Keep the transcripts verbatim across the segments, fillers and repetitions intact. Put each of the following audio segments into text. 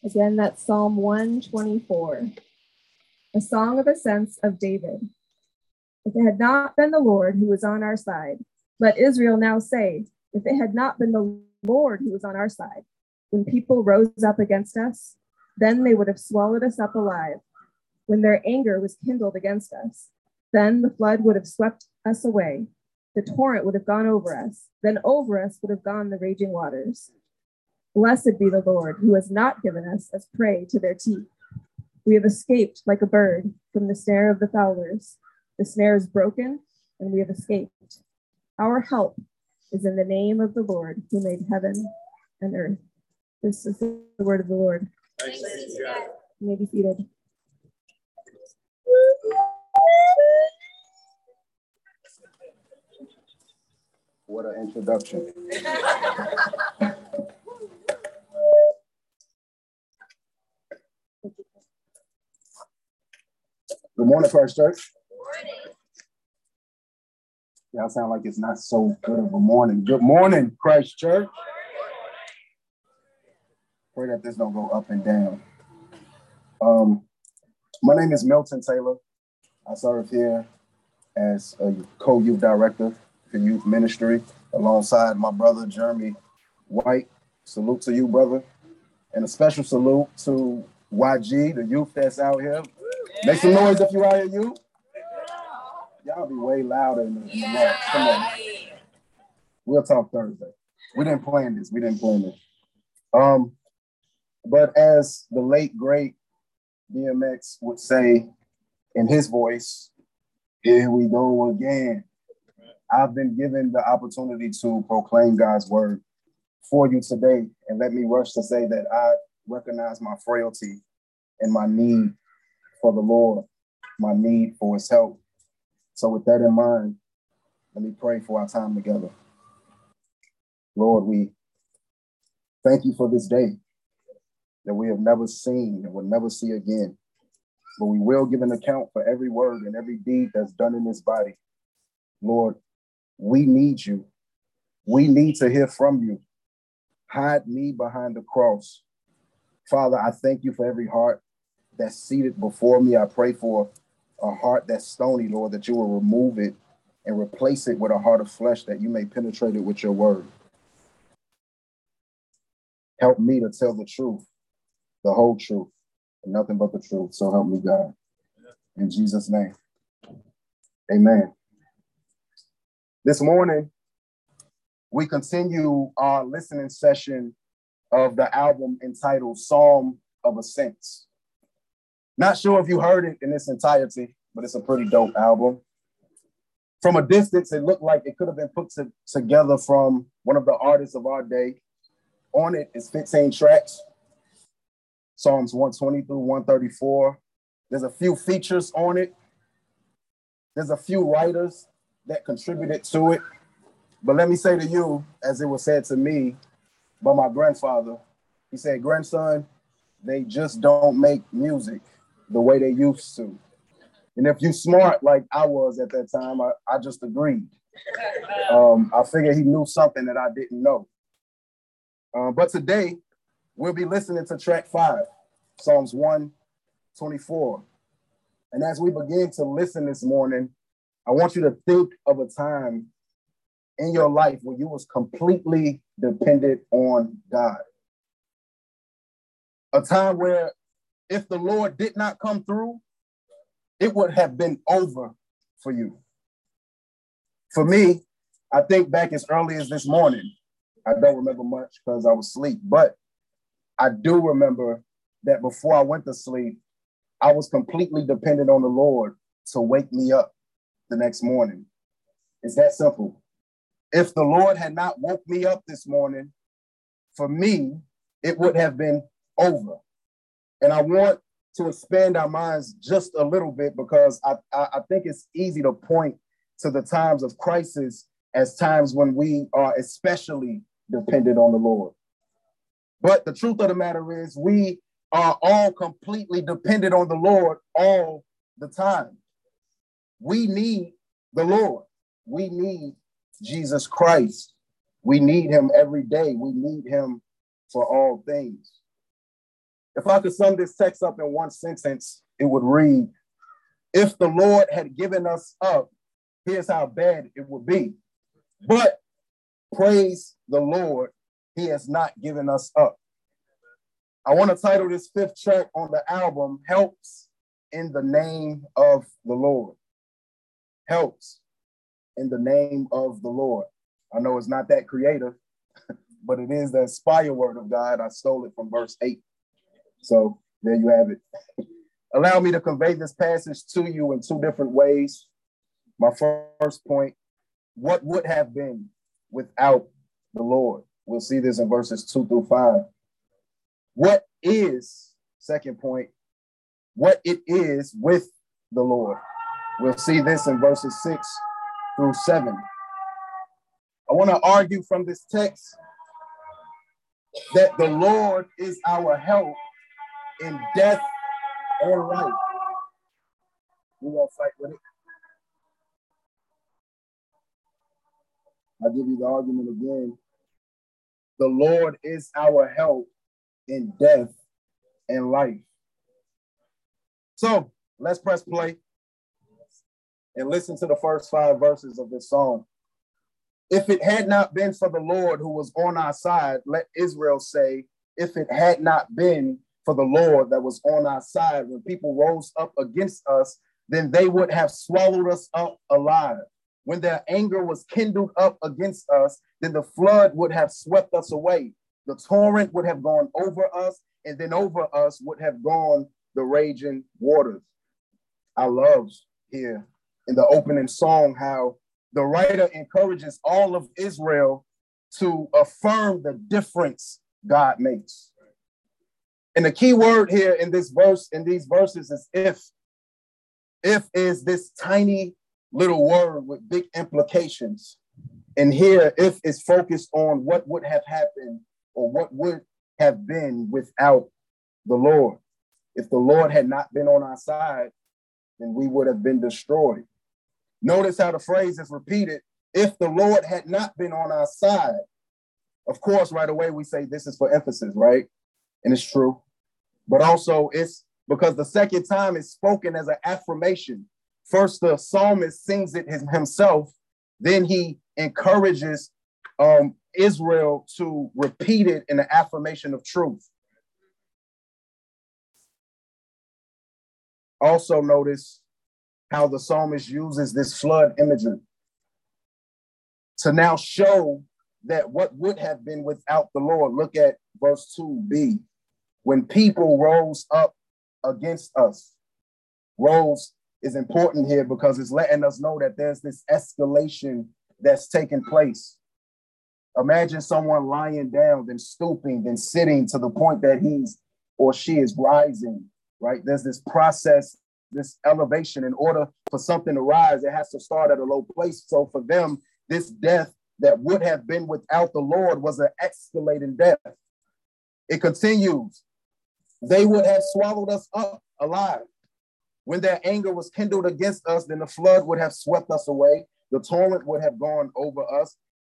Again, that's Psalm one twenty-four, a song of ascents of David. If it had not been the Lord who was on our side, let Israel now say, if it had not been the Lord who was on our side, when people rose up against us, then they would have swallowed us up alive. When their anger was kindled against us, then the flood would have swept us away. The torrent would have gone over us. Then over us would have gone the raging waters. Blessed be the Lord, who has not given us as prey to their teeth. We have escaped like a bird from the snare of the fowlers. The snare is broken, and we have escaped. Our help is in the name of the Lord, who made heaven and earth. This is the word of the Lord. Thanks be to God. You may be seated. What an introduction. Good morning, First Church. Good morning. Y'all sound like it's not so good of a morning. Good morning, Christ Church. Pray that this don't go up and down. Um, my name is Milton Taylor. I serve here as a co-youth director for youth ministry alongside my brother, Jeremy White. Salute to you, brother. And a special salute to Y G, the youth that's out here. Make some noise if you out here, youth. Y'all be way louder in the, in the lights. Come on. We'll talk Thursday. We didn't plan this. We didn't plan this. Um, but as the late, great D M X would say in his voice, here we go again. I've been given the opportunity to proclaim God's word for you today. And let me rush to say that I recognize my frailty and my need for the Lord, my need for his help. So with that in mind, let me pray for our time together. Lord, we thank you for this day that we have never seen and will never see again. But we will give an account for every word and every deed that's done in this body. Lord, we need you. We need to hear from you. Hide me behind the cross. Father, I thank you for every heart that's seated before me. I pray for a heart that's stony, Lord, that you will remove it and replace it with a heart of flesh, that you may penetrate it with your word. Help me to tell the truth, the whole truth, and nothing but the truth. So help me, God. In Jesus' name, amen. This morning, we continue our listening session of the album entitled Psalm of Ascents. Not sure if you heard it in its entirety, but it's a pretty dope album. From a distance, it looked like it could have been put to, together from one of the artists of our day. On it is fifteen tracks, Psalms one twenty through one thirty-four. There's a few features on it. There's a few writers that contributed to it. But let me say to you, as it was said to me by my grandfather, he said, grandson, they just don't make music the way they used to. And if you smart like I was at that time, I, I just agreed. Um, I figured he knew something that I didn't know. Uh, but today, we'll be listening to track five, Psalms one twenty-four. And as we begin to listen this morning, I want you to think of a time in your life where you was completely dependent on God. A time where if the Lord did not come through, it would have been over for you. For me, I think back as early as this morning. I don't remember much because I was asleep, but I do remember that before I went to sleep, I was completely dependent on the Lord to wake me up the next morning. It's that simple. If the Lord had not woke me up this morning, for me, it would have been over. And I want to expand our minds just a little bit because I, I, I think it's easy to point to the times of crisis as times when we are especially dependent on the Lord. But the truth of the matter is we are all completely dependent on the Lord all the time. We need the Lord. We need Jesus Christ. We need him every day. We need him for all things. If I could sum this text up in one sentence, it would read, if the Lord had given us up, here's how bad it would be. But praise the Lord, he has not given us up. I want to title this fifth track on the album, Helps in the Name of the Lord. Helps in the Name of the Lord. I know it's not that creative, but it is the inspired word of God. I stole it from verse eight. So there you have it. Allow me to convey this passage to you in two different ways. My first point, what would have been without the Lord? We'll see this in verses two through five. What is, second point, what it is with the Lord? We'll see this in verses six through seven. I want to argue from this text that the Lord is our help in death and life. We won't fight with it. I'll give you the argument again. The Lord is our help in death and life. So let's press play and listen to the first five verses of this song. If it had not been for the Lord who was on our side, let Israel say, if it had not been for the Lord that was on our side, when people rose up against us, then they would have swallowed us up alive. When their anger was kindled up against us, then the flood would have swept us away. The torrent would have gone over us, and then over us would have gone the raging waters. I love here in the opening song how the writer encourages all of Israel to affirm the difference God makes. And the key word here in this verse, in these verses, is if. If is this tiny little word with big implications. And here, if is focused on what would have happened or what would have been without the Lord. If the Lord had not been on our side, then we would have been destroyed. Notice how the phrase is repeated. If the Lord had not been on our side. Of course, right away we say this is for emphasis, right? And it's true. But also it's because the second time it's spoken as an affirmation. First, the psalmist sings it himself. Then he encourages um, Israel to repeat it in an affirmation of truth. Also notice how the psalmist uses this flood imagery to now show that what would have been without the Lord. Look at verse two b. When people rose up against us. Rose is important here because it's letting us know that there's this escalation that's taking place. Imagine someone lying down, then stooping, then sitting to the point that he's or she is rising, right? There's this process, this elevation. In order for something to rise, it has to start at a low place. So for them, this death that would have been without the Lord was an escalating death. It continues. They would have swallowed us up alive. When their anger was kindled against us, then the flood would have swept us away. The torrent would have gone over us,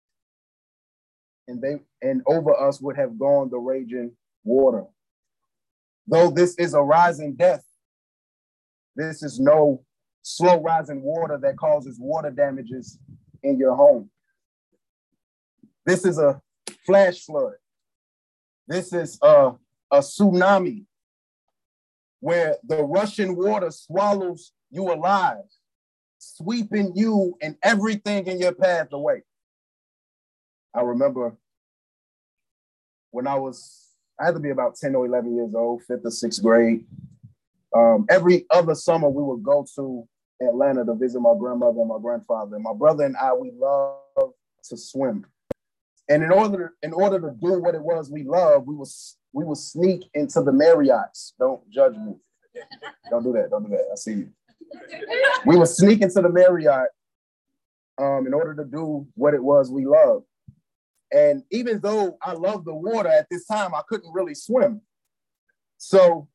and they and over us would have gone the raging water. Though this is a rising death, this is no slow rising water that causes water damages in your home. This is a flash flood. This is a, a tsunami where the rushing water swallows you alive, sweeping you and everything in your path away. I remember when I was, I had to be about ten or eleven years old, fifth or sixth grade. Um, every other summer we would go to Atlanta to visit my grandmother and my grandfather. And my brother and I, we love to swim. And in order, in order to do what it was we loved, we was we would sneak into the Marriotts. Don't judge me. Don't do that. Don't do that. I see you. We would sneak into the Marriott um, in order to do what it was we loved. And even though I loved the water at this time, I couldn't really swim. So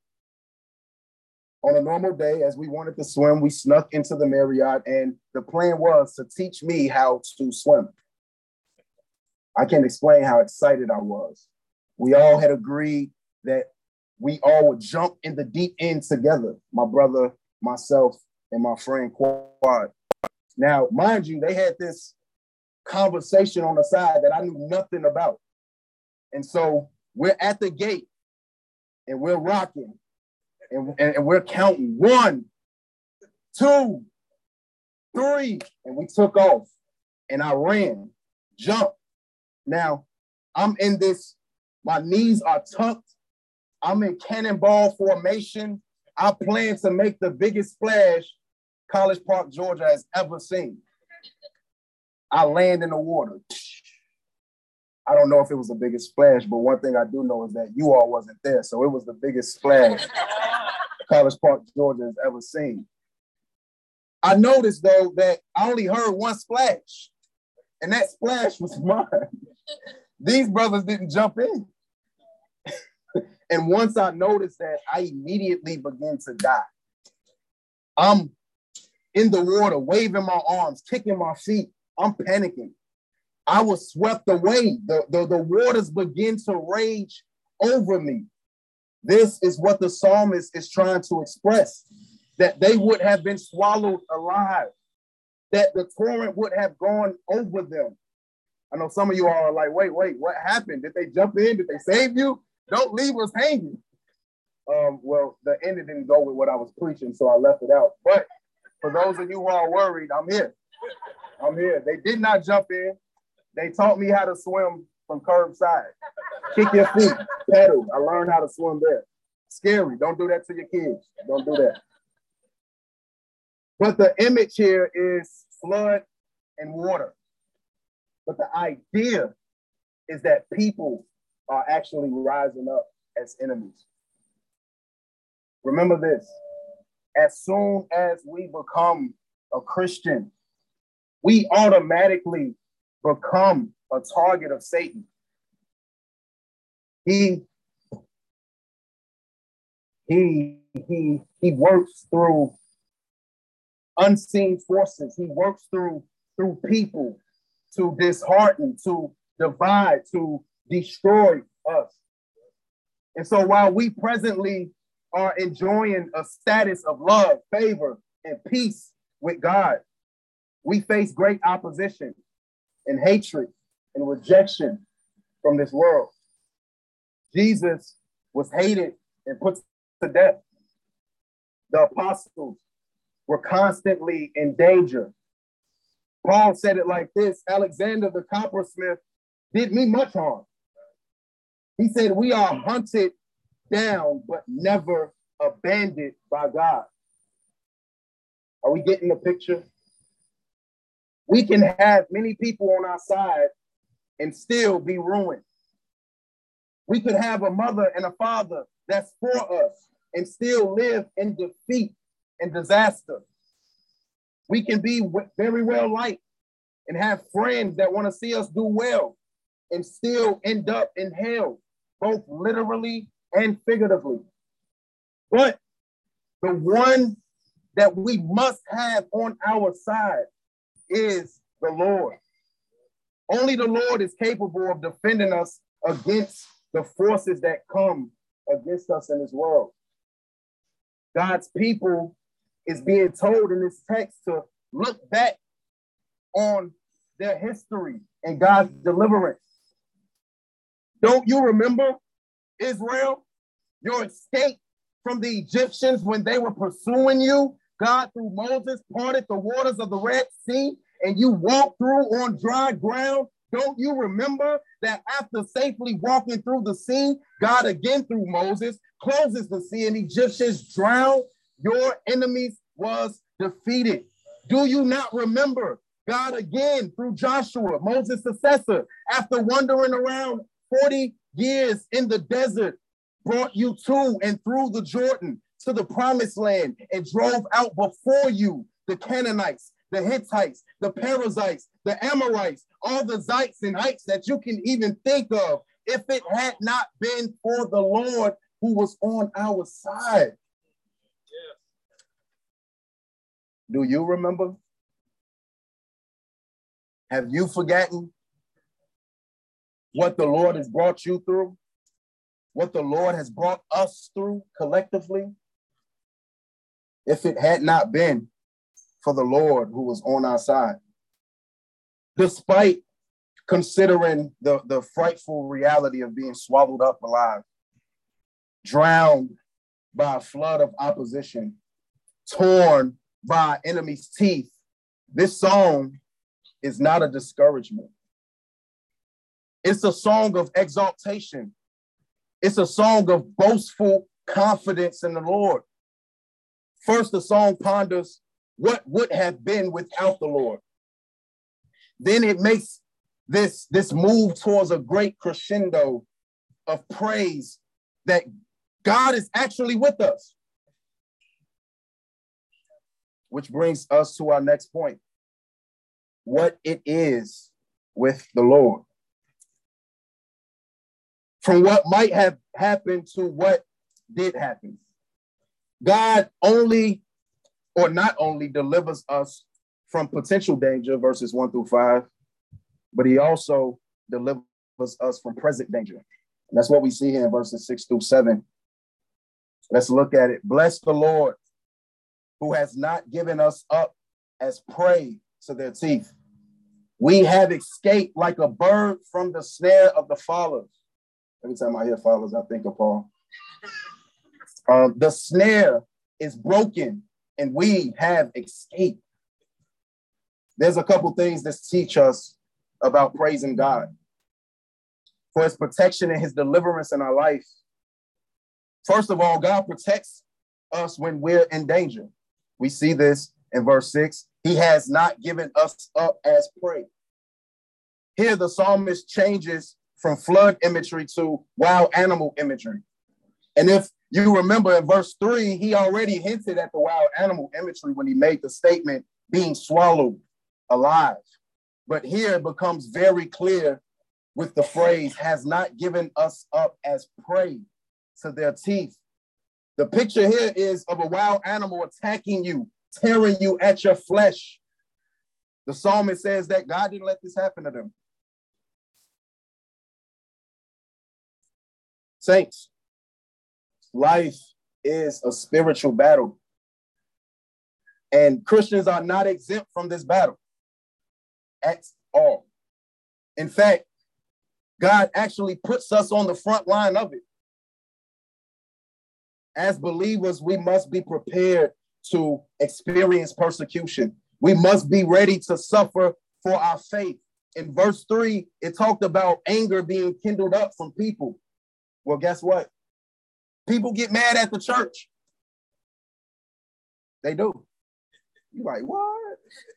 on a normal day, as we wanted to swim, we snuck into the Marriott, and the plan was to teach me how to swim. I can't explain how excited I was. We all had agreed that we all would jump in the deep end together, my brother, myself, and my friend Quad. Now, mind you, they had this conversation on the side that I knew nothing about. And so we're at the gate and we're rocking and, and, and we're counting one, two, three, and we took off and I ran, jumped. Now I'm in this, my knees are tucked. I'm in cannonball formation. I plan to make the biggest splash College Park, Georgia has ever seen. I land in the water. I don't know if it was the biggest splash, but one thing I do know is that you all wasn't there. So it was the biggest splash College Park, Georgia has ever seen. I noticed, though, that I only heard one splash, and that splash was mine. These brothers didn't jump in. And once I noticed that, I immediately began to die. I'm in the water, waving my arms, kicking my feet. I'm panicking. I was swept away. The, the, the waters begin to rage over me. This is what the psalmist is trying to express, that they would have been swallowed alive, that the torrent would have gone over them. I know some of you all are like, wait, wait, what happened? Did they jump in? Did they save you? Don't leave us hanging. Um, well, the ending didn't go with what I was preaching, so I left it out. But for those of you who are worried, I'm here. I'm here. They did not jump in. They taught me how to swim from curbside. Kick your feet, pedal. I learned how to swim there. Scary. Don't do that to your kids. Don't do that. But the image here is flood and water. But the idea is that people are actually rising up as enemies. Remember this, as soon as we become a Christian, we automatically become a target of Satan. He, he, he, he works through unseen forces. He works through, through people to dishearten, to divide, to destroy us. And so while we presently are enjoying a status of love, favor, and peace with God, we face great opposition and hatred and rejection from this world. Jesus was hated and put to death. The apostles were constantly in danger. Paul said it like this: Alexander the coppersmith did me much harm. He said, we are hunted down, but never abandoned by God. Are we getting the picture? We can have many people on our side and still be ruined. We could have a mother and a father that's for us and still live in defeat and disaster. We can be very well liked and have friends that want to see us do well and still end up in hell, both literally and figuratively. But the one that we must have on our side is the Lord. Only the Lord is capable of defending us against the forces that come against us in this world. God's people is being told in this text to look back on their history and God's deliverance. Don't you remember, Israel, your escape from the Egyptians when they were pursuing you? God, through Moses, parted the waters of the Red Sea and you walked through on dry ground. Don't you remember that after safely walking through the sea, God again through Moses closes the sea and Egyptians drown? Your enemies was defeated. Do you not remember God again through Joshua, Moses' successor, after wandering around forty years in the desert, brought you to and through the Jordan to the promised land and drove out before you the Canaanites, the Hittites, the Perizzites, the Amorites, all the Zites and Hites that you can even think of, if it had not been for the Lord who was on our side. Yeah. Do you remember? Have you forgotten what the Lord has brought you through? what the Lord has brought us through collectively, if it had not been for the Lord who was on our side, despite considering the, the frightful reality of being swallowed up alive, drowned by a flood of opposition, torn by enemy's teeth, this song is not a discouragement. It's a song of exaltation. It's a song of boastful confidence in the Lord. First, the song ponders what would have been without the Lord. Then it makes this, this move towards a great crescendo of praise that God is actually with us. Which brings us to our next point. What it is with the Lord. From what might have happened to what did happen. God only, or not only, delivers us from potential danger, verses one through five, but he also delivers us from present danger. And that's what we see here in verses six through seven. Let's look at it. Bless the Lord, who has not given us up as prey to their teeth. We have escaped like a bird from the snare of the fowlers. Every time I hear fowlers, I think of Paul. Um, the snare is broken and we have escaped. There's a couple things that teach us about praising God for his protection and his deliverance in our life. First of all, God protects us when we're in danger. We see this in verse six. He has not given us up as prey. Here, the psalmist changes from flood imagery to wild animal imagery. And if you remember in verse three, he already hinted at the wild animal imagery when he made the statement being swallowed alive. But here it becomes very clear with the phrase, has not given us up as prey to their teeth. The picture here is of a wild animal attacking you, tearing you at your flesh. The psalmist says that God didn't let this happen to them. Saints, life is a spiritual battle. And Christians are not exempt from this battle at all. In fact, God actually puts us on the front line of it. As believers, we must be prepared to experience persecution. We must be ready to suffer for our faith. In verse three, it talked about anger being kindled up from people. Well, guess what? People get mad at the church. They do. You're like, what?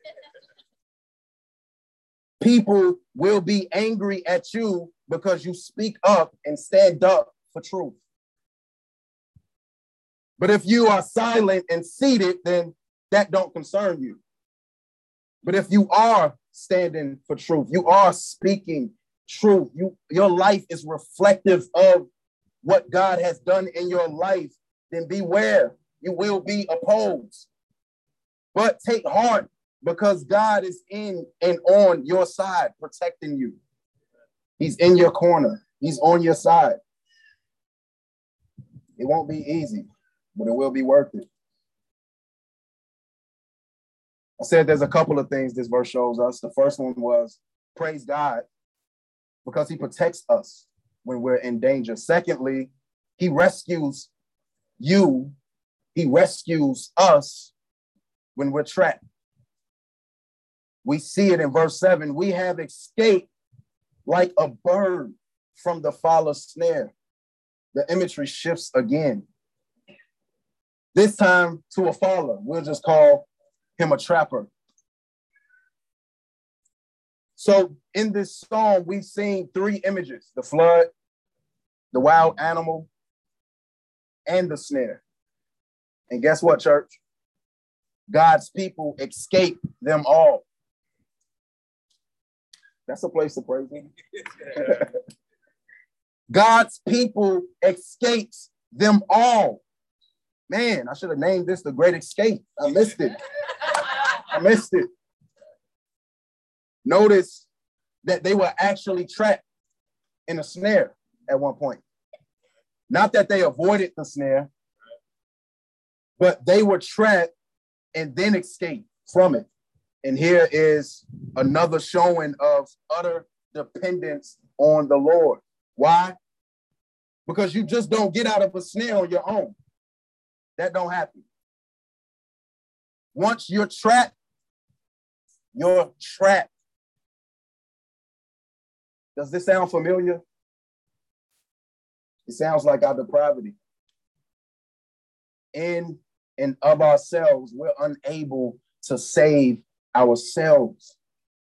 People will be angry at you because you speak up and stand up for truth. But if you are silent and seated, then that don't concern you. But if you are standing for truth, you are speaking truth, you, your life is reflective of what God has done in your life, then beware, you will be opposed. But take heart, because God is in and on your side, protecting you. He's in your corner. He's on your side. It won't be easy, but it will be worth it. I said there's a couple of things this verse shows us. The first one was praise God because he protects us when we're in danger. Secondly, he rescues you. He rescues us when we're trapped. We see it in verse seven. We have escaped like a bird from the fowler's snare. The imagery shifts again. This time to a fowler. We'll just call him a trapper. So in this psalm, we've seen three images: the flood, the wild animal, and the snare. And guess what, church? God's people escape them all. That's a place to praise him. God's people escapes them all. Man, I should have named this the Great Escape. I missed it. I missed it. Notice that they were actually trapped in a snare at one point. Not that they avoided the snare, but they were trapped and then escaped from it. And here is another showing of utter dependence on the Lord. Why? Because you just don't get out of a snare on your own. That don't happen. Once you're trapped, you're trapped. Does this sound familiar? It sounds like our depravity. In and of ourselves, we're unable to save ourselves.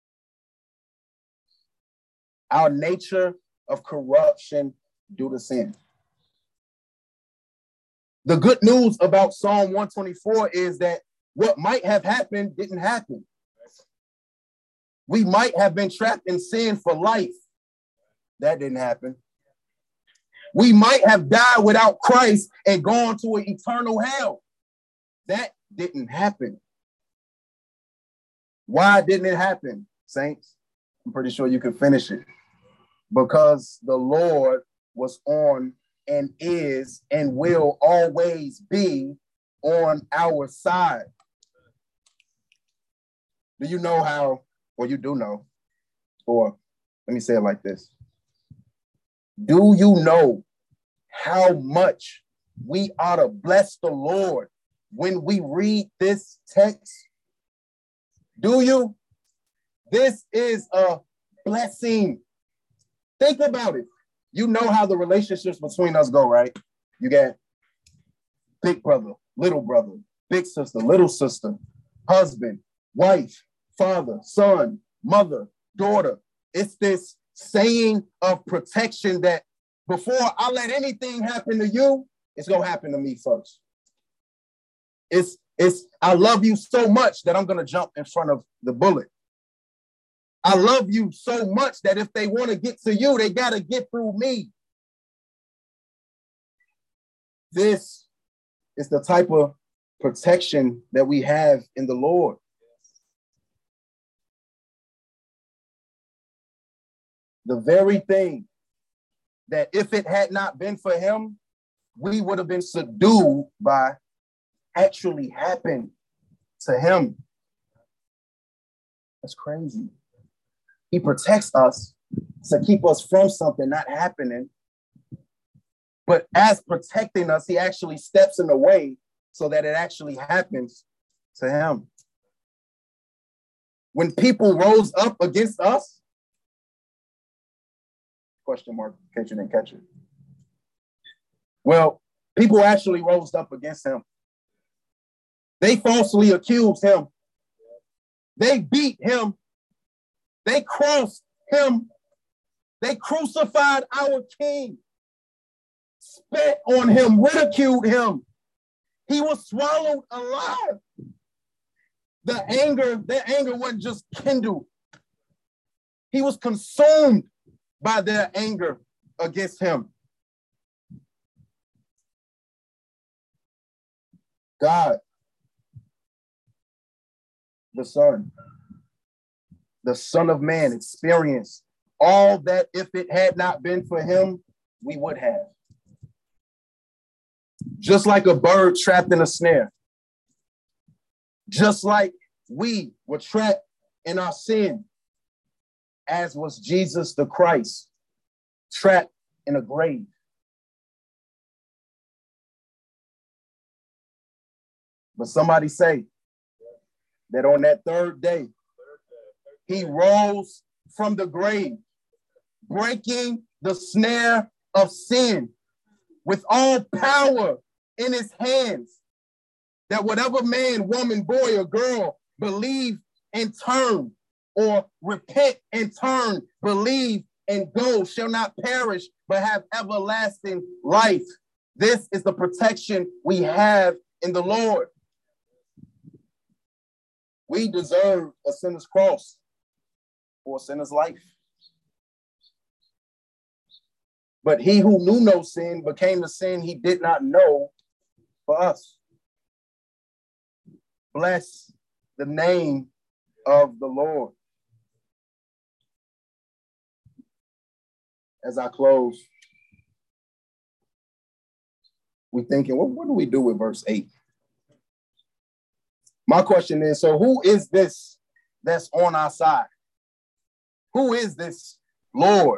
Our nature of corruption due to sin. The good news about Psalm one twenty-four is that what might have happened didn't happen. We might have been trapped in sin for life. That didn't happen. We might have died without Christ and gone to an eternal hell. That didn't happen. Why didn't it happen, saints? I'm pretty sure you can finish it. Because the Lord was on and is and will always be on our side. Do you know how, or you do know, or let me say it like this. Do you know how much we ought to bless the Lord when we read this text? Do you? This is a blessing. Think about it. You know how the relationships between us go, right? You got big brother, little brother, big sister, little sister, husband, wife, father, son, mother, daughter. It's this saying of protection that before I let anything happen to you, it's going to happen to me first. It's, it's, I love you so much that I'm going to jump in front of the bullet. I love you so much that if they want to get to you, they got to get through me. This is the type of protection that we have in the Lord. The very thing that if it had not been for him, we would have been subdued by actually happened to him. That's crazy. He protects us to keep us from something not happening. But as protecting us, he actually steps in the way so that it actually happens to him. When people rose up against us, question mark, in case you didn't catch it. Well, people actually rose up against him. They falsely accused him. They beat him. They crossed him. They crucified our king, spit on him, ridiculed him. He was swallowed alive. The anger, their anger wasn't just kindled. He was consumed by their anger against him. God, the Son, the Son of Man, experienced all that if it had not been for him, we would have. Just like a bird trapped in a snare. Just like we were trapped in our sin, as was Jesus the Christ, trapped in a grave. But somebody say that on that third day, he rose from the grave, breaking the snare of sin with all power in his hands, that whatever man, woman, boy, or girl believe and turn, or repent and turn, believe and go, shall not perish, but have everlasting life. This is the protection we have in the Lord. We deserve a sinner's cross or a sinner's life. But he who knew no sin became the sin he did not know for us. Bless the name of the Lord. As I close, we thinking, well, what do we do with verse eight? My question is, so who is this that's on our side? Who is this Lord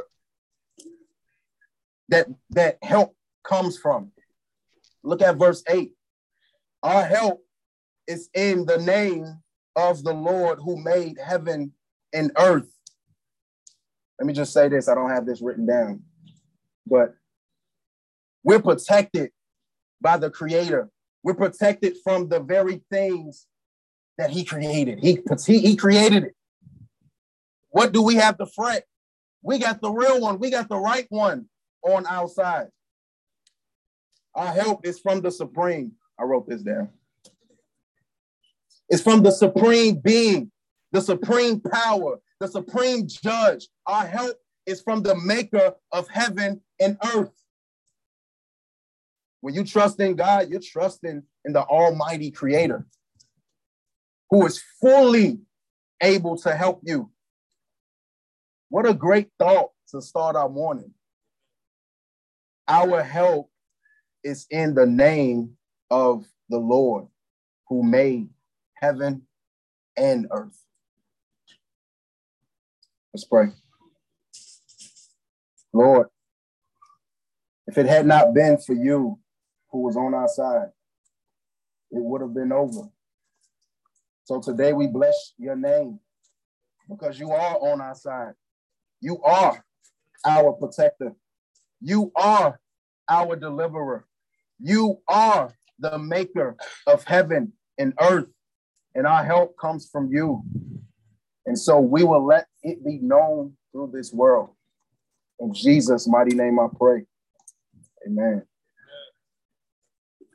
that, that help comes from? Look at verse eight. Our help is in the name of the Lord who made heaven and earth. Let me just say this. I don't have this written down, but we're protected by the Creator. We're protected from the very things that he created. He, he, he created it. What do we have to fret? We got the real one. We got the right one on our side. Our help is from the supreme. I wrote this down. It's from the supreme being, the supreme power, the supreme judge. Our help is from the maker of heaven and earth. When you trust in God, you're trusting in the almighty creator who is fully able to help you. What a great thought to start our morning. Our help is in the name of the Lord who made heaven and earth. Let's pray. Lord, if it had not been for you who was on our side, it would have been over. So today we bless your name because you are on our side. You are our protector. You are our deliverer. You are the maker of heaven and earth, and our help comes from you. And so we will let it be known through this world. In Jesus' mighty name I pray. Amen.